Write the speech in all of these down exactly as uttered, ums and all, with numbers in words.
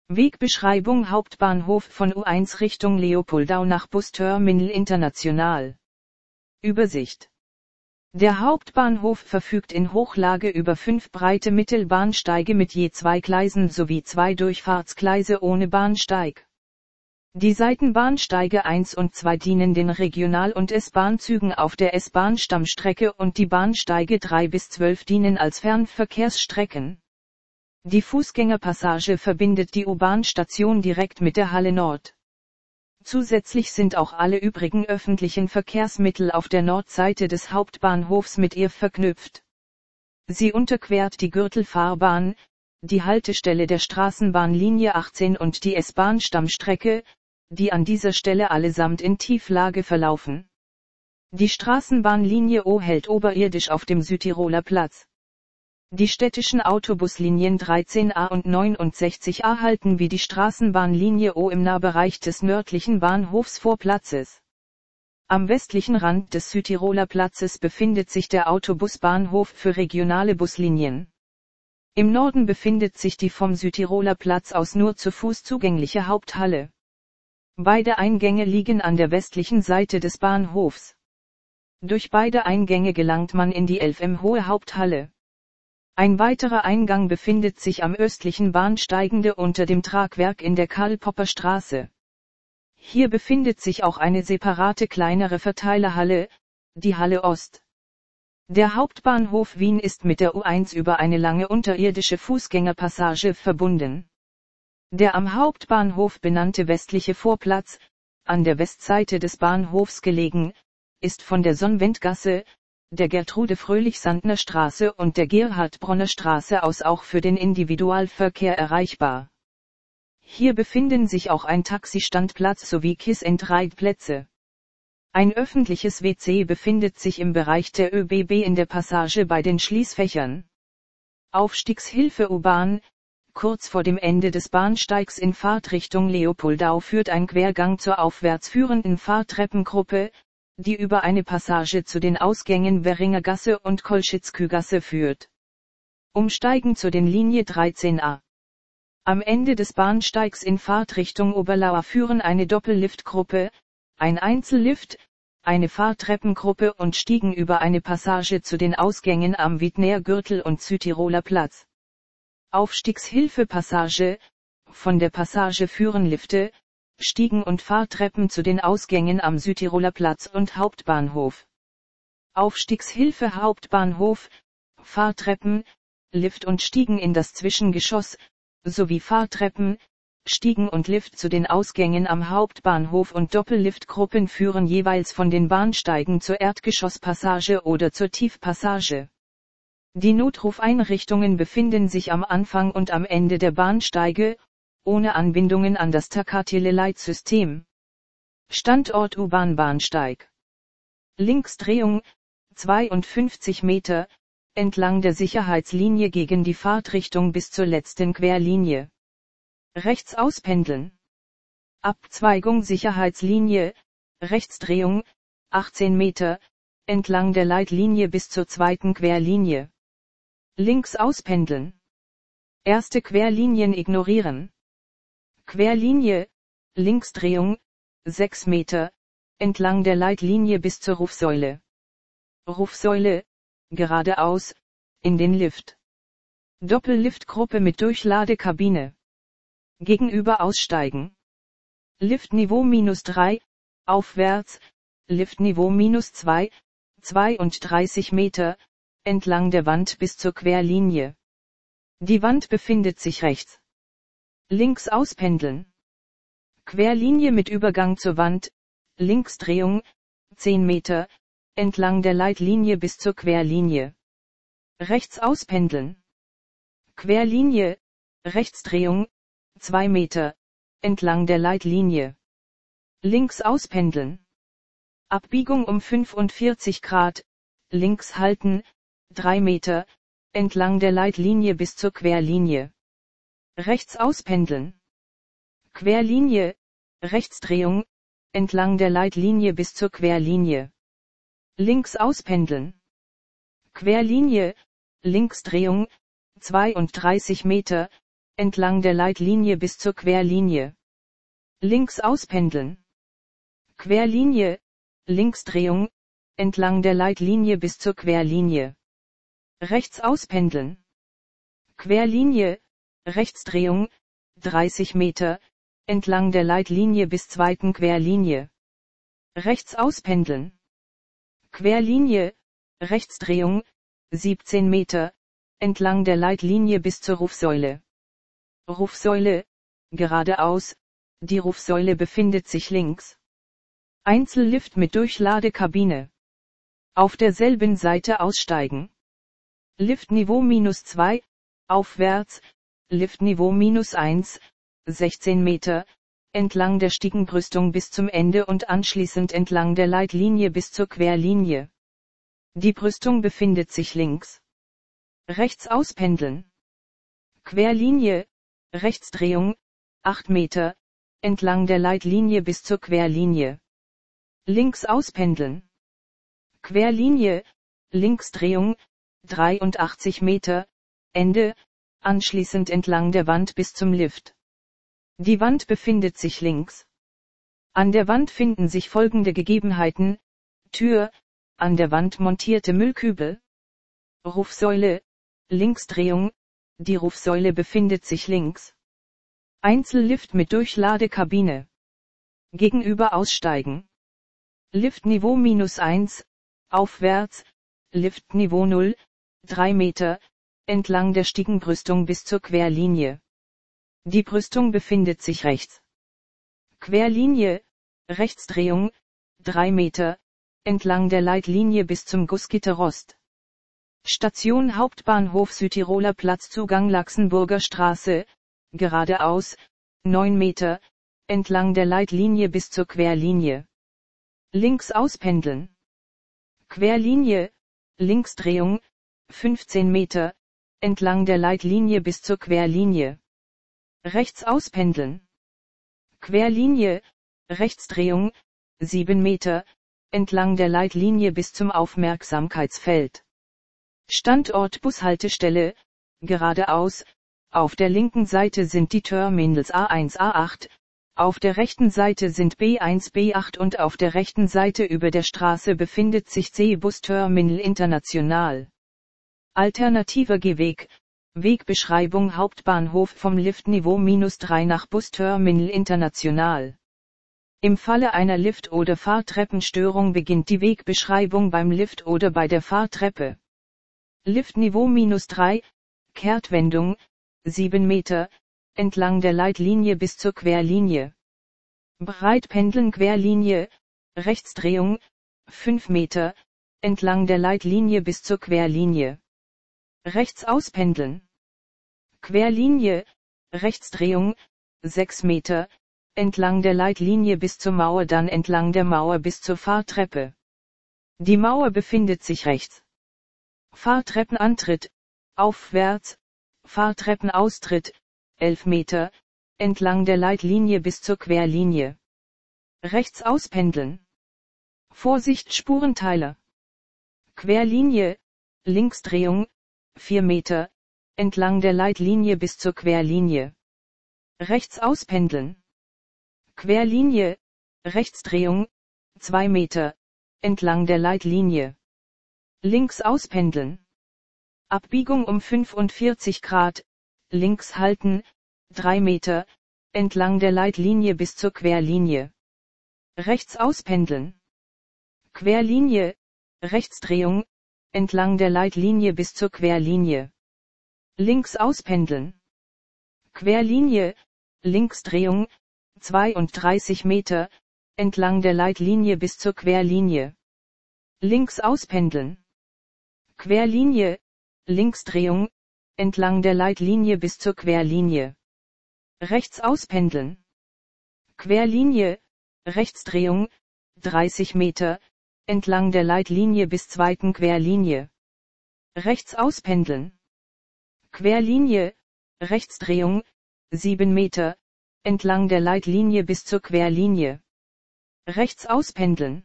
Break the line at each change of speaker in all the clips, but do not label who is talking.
Wegbeschreibung: Hauptbahnhof von U eins Richtung Leopoldau nach Busterminal International. Übersicht. Der Hauptbahnhof verfügt in Hochlage über fünf breite Mittelbahnsteige mit je zwei Gleisen sowie zwei Durchfahrtsgleise ohne Bahnsteig. Die Seitenbahnsteige eins und zwei dienen den Regional- und S-Bahn-Zügen auf der S-Bahn-Stammstrecke und die Bahnsteige drei bis zwölf dienen als Fernverkehrsstrecken. Die Fußgängerpassage verbindet die U-Bahn-Station direkt mit der Halle Nord. Zusätzlich sind auch alle übrigen öffentlichen Verkehrsmittel auf der Nordseite des Hauptbahnhofs mit ihr verknüpft. Sie unterquert die Gürtelfahrbahn, die Haltestelle der Straßenbahnlinie achtzehn und die S-Bahn-Stammstrecke, die an dieser Stelle allesamt in Tieflage verlaufen. Die Straßenbahnlinie O hält oberirdisch auf dem Südtiroler Platz. Die städtischen Autobuslinien dreizehn a und neunundsechzig a halten wie die Straßenbahnlinie O im Nahbereich des nördlichen Bahnhofsvorplatzes. Am westlichen Rand des Südtiroler Platzes befindet sich der Autobusbahnhof für regionale Buslinien. Im Norden befindet sich die vom Südtiroler Platz aus nur zu Fuß zugängliche Haupthalle. Beide Eingänge liegen an der westlichen Seite des Bahnhofs. Durch beide Eingänge gelangt man in die elf Meter hohe Haupthalle. Ein weiterer Eingang befindet sich am östlichen Bahnsteigende unter dem Tragwerk in der Karl-Popper-Straße. Hier befindet sich auch eine separate kleinere Verteilerhalle, die Halle Ost. Der Hauptbahnhof Wien ist mit der U eins über eine lange unterirdische Fußgängerpassage verbunden. Der am Hauptbahnhof benannte westliche Vorplatz, an der Westseite des Bahnhofs gelegen, ist von der Sonnwendgasse, der Gertrude-Fröhlich-Sandner Straße und der Gerhard-Bronner Straße aus auch für den Individualverkehr erreichbar. Hier befinden sich auch ein Taxistandplatz sowie Kiss-and-Ride-Plätze. Ein öffentliches W C befindet sich im Bereich der ÖBB in der Passage bei den Schließfächern. Aufstiegshilfe U-Bahn: Kurz vor dem Ende des Bahnsteigs in Fahrtrichtung Leopoldau führt ein Quergang zur aufwärts führenden Fahrtreppengruppe, die über eine Passage zu den Ausgängen Währingergasse und Kolschitzkügasse führt. Umsteigen zu den Linie dreizehn a. Am Ende des Bahnsteigs in Fahrtrichtung Oberlauer führen eine Doppelliftgruppe, ein Einzellift, eine Fahrtreppengruppe und Stiegen über eine Passage zu den Ausgängen am Wiedner Gürtel und Südtiroler Platz. Aufstiegshilfe-Passage: Von der Passage führen Lifte, Stiegen und Fahrtreppen zu den Ausgängen am Südtiroler Platz und Hauptbahnhof. Aufstiegshilfe Hauptbahnhof: Fahrtreppen, Lift und Stiegen in das Zwischengeschoss, sowie Fahrtreppen, Stiegen und Lift zu den Ausgängen am Hauptbahnhof und Doppelliftgruppen führen jeweils von den Bahnsteigen zur Erdgeschosspassage oder zur Tiefpassage. Die Notrufeinrichtungen befinden sich am Anfang und am Ende der Bahnsteige, ohne Anbindungen an das Takatiele-Leitsystem. Standort U-Bahn-Bahnsteig. Linksdrehung, zweiundfünfzig Meter, entlang der Sicherheitslinie gegen die Fahrtrichtung bis zur letzten Querlinie. Rechts auspendeln. Abzweigung Sicherheitslinie, Rechtsdrehung, achtzehn Meter, entlang der Leitlinie bis zur zweiten Querlinie. Links auspendeln. Erste Querlinien ignorieren. Querlinie, Linksdrehung, sechs Meter, entlang der Leitlinie bis zur Rufsäule. Rufsäule, geradeaus, in den Lift. Doppelliftgruppe mit Durchladekabine. Gegenüber aussteigen. Liftniveau minus drei, aufwärts, Liftniveau minus zwei, zweiunddreißig Meter, entlang der Wand bis zur Querlinie. Die Wand befindet sich rechts. Links auspendeln. Querlinie mit Übergang zur Wand, Linksdrehung, zehn Meter, entlang der Leitlinie bis zur Querlinie. Rechts auspendeln. Querlinie, Rechtsdrehung, zwei Meter, entlang der Leitlinie. Links auspendeln. Abbiegung um fünfundvierzig Grad, links halten, drei Meter, entlang der Leitlinie bis zur Querlinie. Rechts auspendeln. Querlinie, Rechtsdrehung, entlang der Leitlinie bis zur Querlinie. Links auspendeln. Querlinie, Linksdrehung, zweiunddreißig Meter, entlang der Leitlinie bis zur Querlinie. Links auspendeln. Querlinie, Linksdrehung, entlang der Leitlinie bis zur Querlinie. Rechts auspendeln. Querlinie, Rechtsdrehung, dreißig Meter, entlang der Leitlinie bis zweiten Querlinie. Rechts auspendeln. Querlinie, Rechtsdrehung, siebzehn Meter, entlang der Leitlinie bis zur Rufsäule. Rufsäule, geradeaus, die Rufsäule befindet sich links. Einzellift mit Durchladekabine. Auf derselben Seite aussteigen. Liftniveau minus zwei, aufwärts, Liftniveau minus eins, sechzehn Meter, entlang der Stiegenbrüstung bis zum Ende und anschließend entlang der Leitlinie bis zur Querlinie. Die Brüstung befindet sich links. Rechts auspendeln. Querlinie, Rechtsdrehung, acht Meter, entlang der Leitlinie bis zur Querlinie. Links auspendeln. Querlinie, Linksdrehung, dreiundachtzig Meter, Ende, anschließend entlang der Wand bis zum Lift. Die Wand befindet sich links. An der Wand finden sich folgende Gegebenheiten: Tür, an der Wand montierte Müllkübel. Rufsäule, Linksdrehung, die Rufsäule befindet sich links. Einzellift mit Durchladekabine. Gegenüber aussteigen. Liftniveau minus eins, aufwärts, Liftniveau null, drei Meter, entlang der Stiegenbrüstung bis zur Querlinie. Die Brüstung befindet sich rechts. Querlinie, Rechtsdrehung, drei Meter, entlang der Leitlinie bis zum Gussgitterrost. Station Hauptbahnhof Südtiroler Platz Zugang Laxenburger Straße, geradeaus, neun Meter, entlang der Leitlinie bis zur Querlinie. Links auspendeln. Querlinie, Linksdrehung, fünfzehn Meter, entlang der Leitlinie bis zur Querlinie. Rechts auspendeln. Querlinie, Rechtsdrehung, sieben Meter, entlang der Leitlinie bis zum Aufmerksamkeitsfeld. Standort Bushaltestelle, geradeaus, auf der linken Seite sind die Terminals A eins A acht, auf der rechten Seite sind B eins B acht und auf der rechten Seite über der Straße befindet sich C-Bus Terminal International. Alternativer Gehweg, Wegbeschreibung Hauptbahnhof vom Liftniveau minus drei nach Busterminal International. Im Falle einer Lift- oder Fahrtreppenstörung beginnt die Wegbeschreibung beim Lift oder bei der Fahrtreppe. Liftniveau minus drei, Kehrtwendung, sieben Meter, entlang der Leitlinie bis zur Querlinie. Breitpendeln Querlinie, Rechtsdrehung, fünf Meter, entlang der Leitlinie bis zur Querlinie. Rechts auspendeln. Querlinie, Rechtsdrehung, sechs Meter, entlang der Leitlinie bis zur Mauer, dann entlang der Mauer bis zur Fahrtreppe. Die Mauer befindet sich rechts. Fahrtreppenantritt, aufwärts, Fahrtreppenaustritt, elf Meter, entlang der Leitlinie bis zur Querlinie. Rechts auspendeln. Vorsicht Spurenteiler. Querlinie, Linksdrehung, vier Meter, entlang der Leitlinie bis zur Querlinie. Rechts auspendeln. Querlinie, Rechtsdrehung, zwei Meter, entlang der Leitlinie. Links auspendeln. Abbiegung um fünfundvierzig Grad, links halten, drei Meter, entlang der Leitlinie bis zur Querlinie. Rechts auspendeln. Querlinie, Rechtsdrehung, entlang der Leitlinie bis zur Querlinie. Links auspendeln. Querlinie, Linksdrehung, zweiunddreißig Meter, entlang der Leitlinie bis zur Querlinie. Links auspendeln. Querlinie, Linksdrehung, entlang der Leitlinie bis zur Querlinie. Rechts auspendeln. Querlinie, Rechtsdrehung, dreißig Meter, entlang der Leitlinie bis zweiten Querlinie. Rechts auspendeln. Querlinie, Rechtsdrehung, sieben Meter, entlang der Leitlinie bis zur Querlinie. Rechts auspendeln.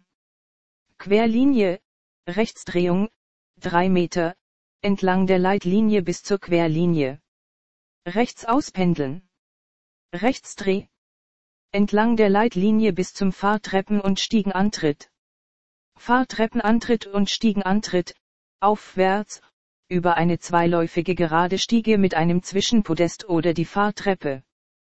Querlinie, Rechtsdrehung, drei Meter, entlang der Leitlinie bis zur Querlinie. Rechts auspendeln. Rechtsdreh. Entlang der Leitlinie bis zum Fahrtreppen- und Stiegenantritt. Fahrtreppenantritt und Stiegenantritt, aufwärts, über eine zweiläufige gerade Stiege mit einem Zwischenpodest oder die Fahrtreppe.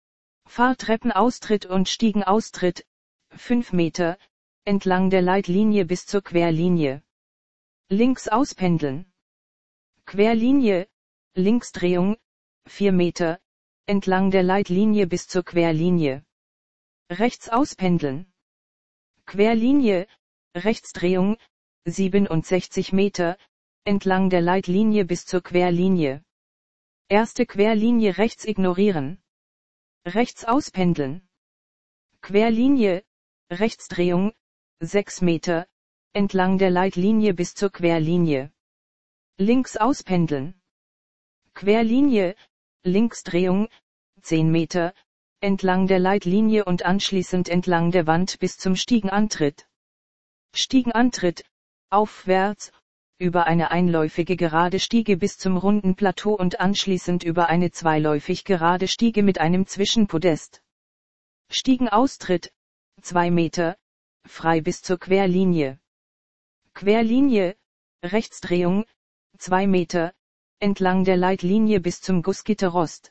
Fahrtreppenaustritt und Stiegenaustritt, fünf Meter, entlang der Leitlinie bis zur Querlinie. Links auspendeln. Querlinie, Linksdrehung, vier Meter, entlang der Leitlinie bis zur Querlinie. Rechts auspendeln. Querlinie, Rechtsdrehung, siebenundsechzig Meter, entlang der Leitlinie bis zur Querlinie. Erste Querlinie rechts ignorieren. Rechts auspendeln. Querlinie, Rechtsdrehung, sechs Meter, entlang der Leitlinie bis zur Querlinie. Links auspendeln. Querlinie, Linksdrehung, zehn Meter, entlang der Leitlinie und anschließend entlang der Wand bis zum Stiegenantritt. Stiegenantritt, aufwärts, über eine einläufige gerade Stiege bis zum runden Plateau und anschließend über eine zweiläufig gerade Stiege mit einem Zwischenpodest. Stiegenaustritt, zwei Meter, frei bis zur Querlinie. Querlinie, Rechtsdrehung, zwei Meter, entlang der Leitlinie bis zum Gussgitterrost.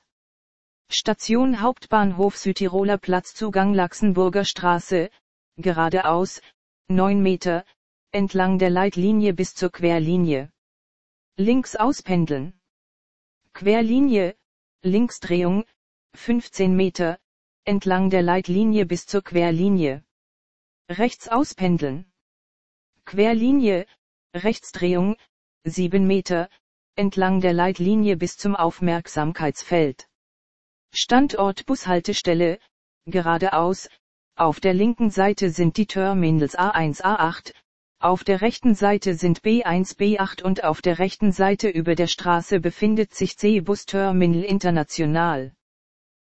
Station Hauptbahnhof Südtiroler Platz Zugang Laxenburger Straße, geradeaus, neun Meter, entlang der Leitlinie bis zur Querlinie. Links auspendeln. Querlinie, Linksdrehung, fünfzehn Meter, entlang der Leitlinie bis zur Querlinie. Rechts auspendeln. Querlinie, Rechtsdrehung, sieben Meter, entlang der Leitlinie bis zum Aufmerksamkeitsfeld. Standort Bushaltestelle, geradeaus, auf der linken Seite sind die Terminals A eins A acht, auf der rechten Seite sind B eins B acht und auf der rechten Seite über der Straße befindet sich C-Bus Terminal International.